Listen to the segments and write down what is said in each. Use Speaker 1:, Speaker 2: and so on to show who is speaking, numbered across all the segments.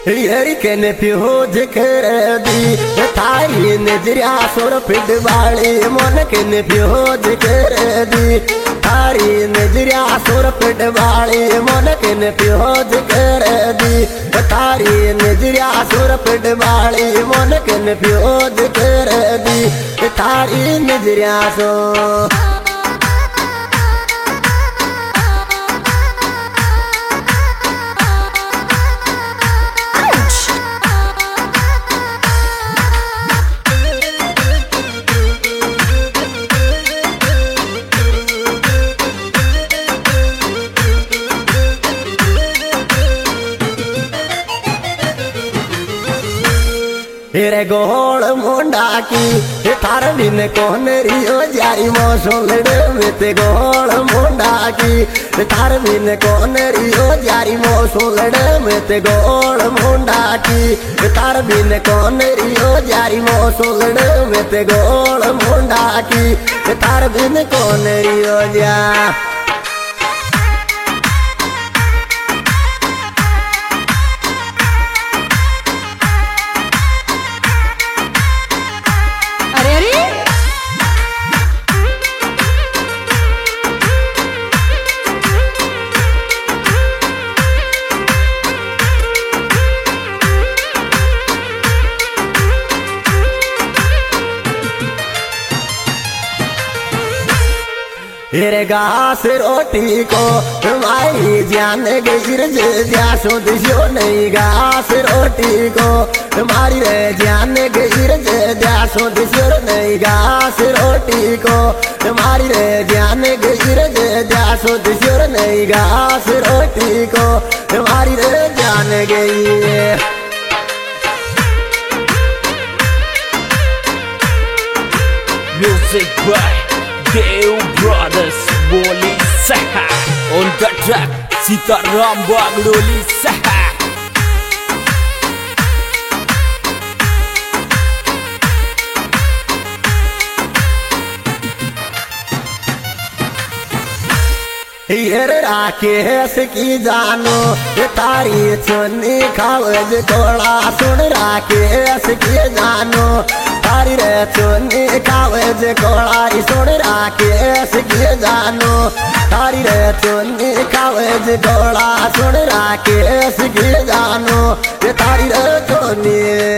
Speaker 1: हरी कन पियो जिक्र दी थारी नजरिया सुर पिट वाली मन कन पियो जिक्र दी थारी नजरिया सुर पिट वाली मन कन पियो जिक्र दी थारी नजरिया सुर पिट वाली मन कन पियो जिक्र दी थारी नजरिया सो तेरे गोल मुंडा की थार बिन कौन रियो जारी मौसोलड़ में ते गोल मुंडा की थार बिन कौन रियो जारी मौसोलड़ में ते गोल मुंडा की थार बिन कौन रियो जारी मौसोलड़ में ते गोल मुंडा की थार बिन कौन रियो जा तेरे घास रोटी को तुम्हारी जान गिर जा दिशो नहीं घास रोटी को तुम्हारी रे जान गिर जा दिशो नहीं घास रोटी को तुम्हारी रे जान गिर जा दिशो नहीं घास रोटी को तुम्हारी रे जान गई
Speaker 2: Music by Deo Brothers Boli Saha on the track Sitaram Bagloli Saha
Speaker 1: here Rakesh की जानो तारी चुन्नी खावज तोड़ा सुन राकेश की जानो तारी रे चुन्नी खावज कोड़ा सुन राकेश की जानो तारी रे चुन्नी खावज कोड़ा सुन राकेश की जानो तारी रे चुन्नी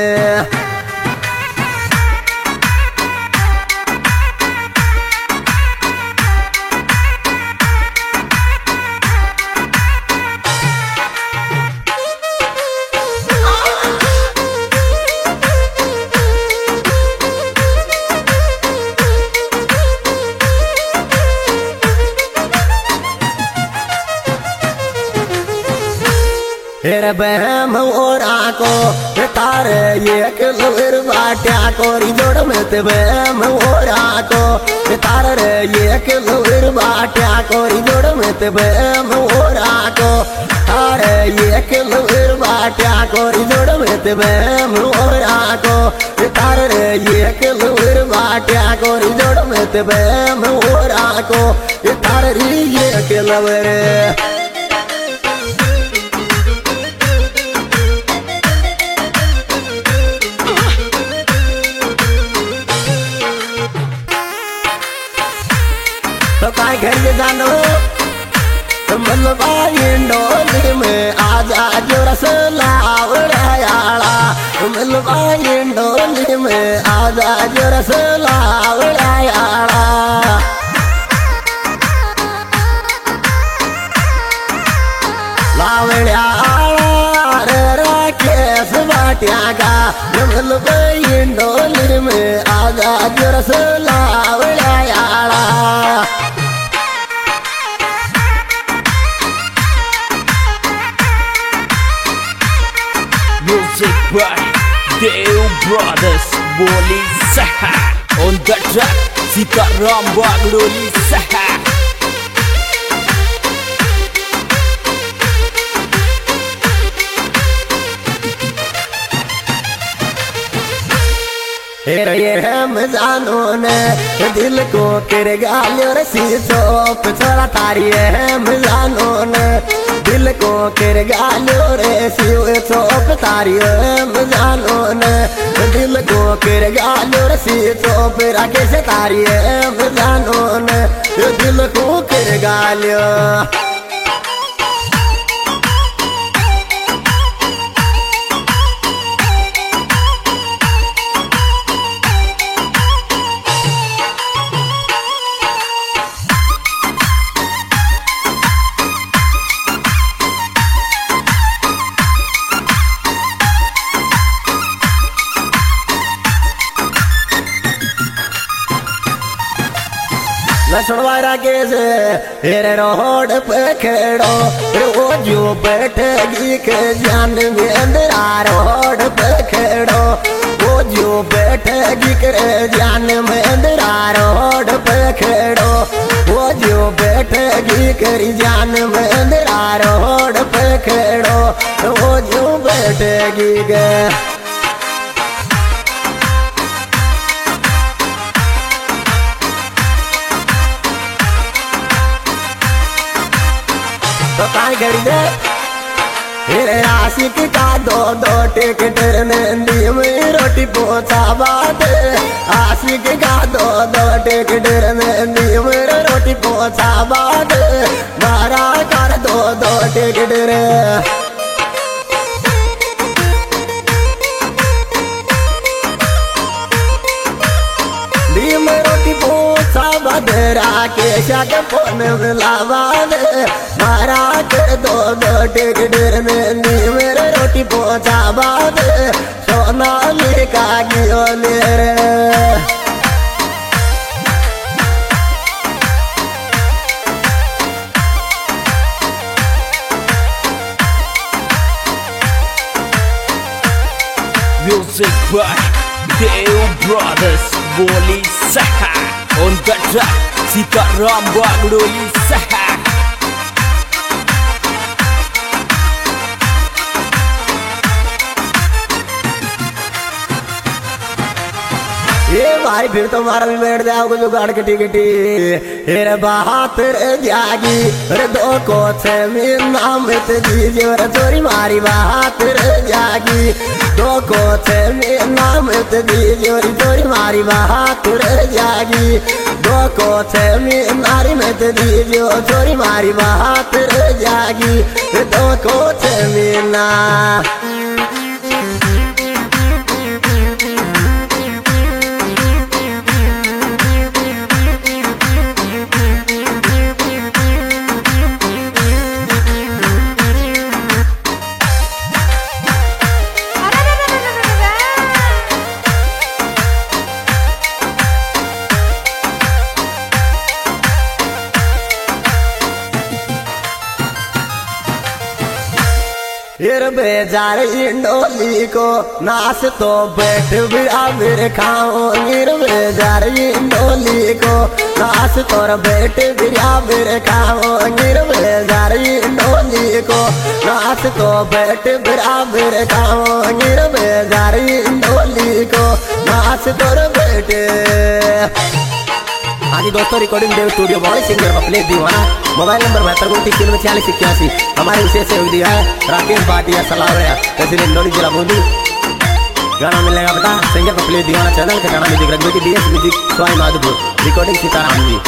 Speaker 1: तेरे बहम और आको तारे ये किलोर बाट्या कोरी जोड़ में ते बहम और आको तारे ये किलोर बाट्या कोरी जोड़ में ते बहम और आको तारे ये किलोर बाट्या कोरी जोड़ में ते बहम और आको तारे ये किलोर बाट्या कोरी जोड़ में ते बहम और आको तारे ये किलोर तो काय घर में जानो तो मलबाई डोली में आजा जो रसलावड़ायाला मलबाई डोली में आजा जो रसलावड़ायाला लावड़ायाला रे राकेश बाटिया का मलबाई डोली में आजा जो रसलावड़ायाला
Speaker 2: Music by Deo Brothers Boli Saha on the track Sitaram Bagloli Saha
Speaker 1: ये हम जानो ने दिल को तेरे गालियों सी चोप छोड़ा तारी हम जानो ने दिल को कर गालो रे सियो चोप तारी जानो न दिल को कर गालो रे सियो चोप राकेश तारी जानो न दिल को कर गालो लसणवारा के से हेरे रोड पे खेड़ो वो जो बैठेगी के जान में अंदरा रोड पे खेड़ो वो जो बैठेगी के जान में अंदरा रोड पे खेड़ो वो जो बैठेगी के जान में अंदरा रोड पे खेड़ो वो जो बैठेगी के तो काय करी दे हेरे आशिक का दो टिकट नंदी में रोटी पोचा बात आशिक का दो टिकट नंदी में रोटी पोचा बात मारा कर दो टिकट रे में रोटी पोचा बदरा के शक फोन लावा दे मारा कर दो टिकट में मेरे रोटी पोचा बाद सोना लेका गियो ले रे
Speaker 2: Music by Deo Brothers Boli Saha. On the track Sitaram Bagdoli Saha.
Speaker 1: ये भाई फिर तो मारा भी बैठ जाओगे जो गाड़ के टिकटी हेरे बात रे जागी रे दो को छे में नाम ते दीजिए रे चोरी मारी बात रे जागी दो को छे में नाम ते दीजिए रे चोरी मारी बात रे जागी दो को छे में नारी में ते दीजिए चोरी मारी बात रे जागी दो को छे में ना बेजार इंडोली को नाच तो बैठ बिराबिर खाओ बेजार इंडोली को नाच तो बैठ बिराबिर खाओ बेजार इंडोली को नाच तो बैठ बिराबिर खाओ बेजार इंडोली को नाच तो बैठे हाँ जी दोस्तों रिकॉर्डिंग देव स्टूडियो बॉडी सिंगर अपने दीवाना मोबाइल नंबर 72 हमारे विशेष सहयोग दिया है राकेश भाटिया सलाह तहसील इंदौरी जिला बूंदी गाना मिलेगा बता सिंगर अपने दीवाना चैनल का गाना म्यूजिक रख दी DS music Sawai Madhopur recording Sitaram ji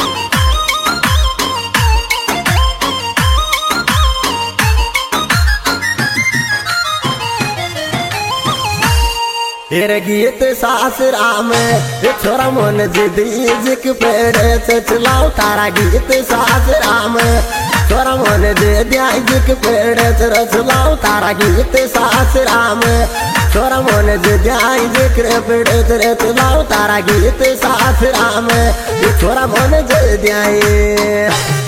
Speaker 1: हेरे गीत सासरा में छोरा मन जिक पेड़े से चलाओ तारा गीत सासरा में छोरा मन जिक पेड़े से चलाओ तारा गीत सासरा में छोरा मन जिक पेड़े से चलाओ तारा गीत सासरा में छोरा मन